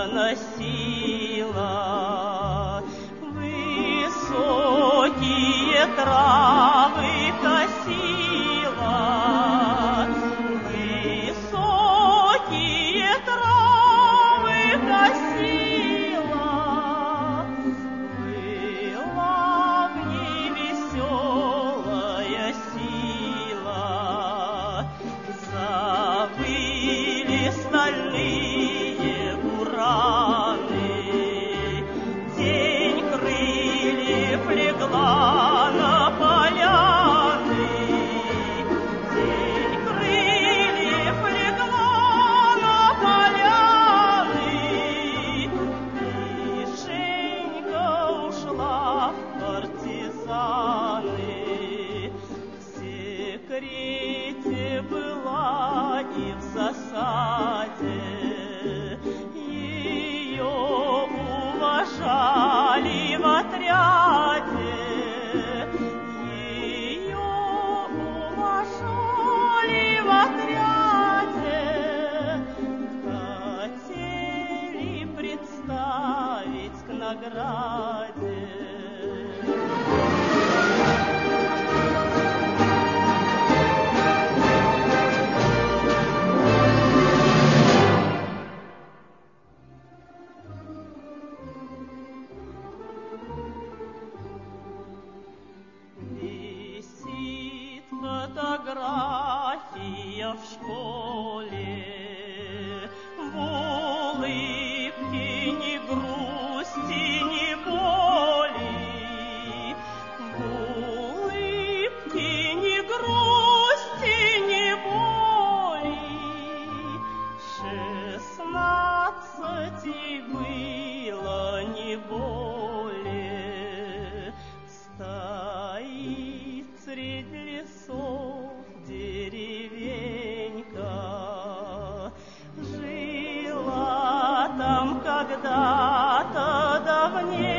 носила, высокие травы косила, высокие травы косила. Была в ней веселая сила, завыли стальные бураны, тень крыльев легла на поляны, тень крыльев легла на поляны, и Женька ушла в партизаны. В секрете была и в засаде, ее уважали в отряде, ее уважали в отряде, хотели представить к награде. Висит фотография в школе, в улыбке ни грусти, ни боли, в улыбке ни грусти, ни боли. 16 было не более. Стоит средь лесов деревенька, жила там когда-то давненько.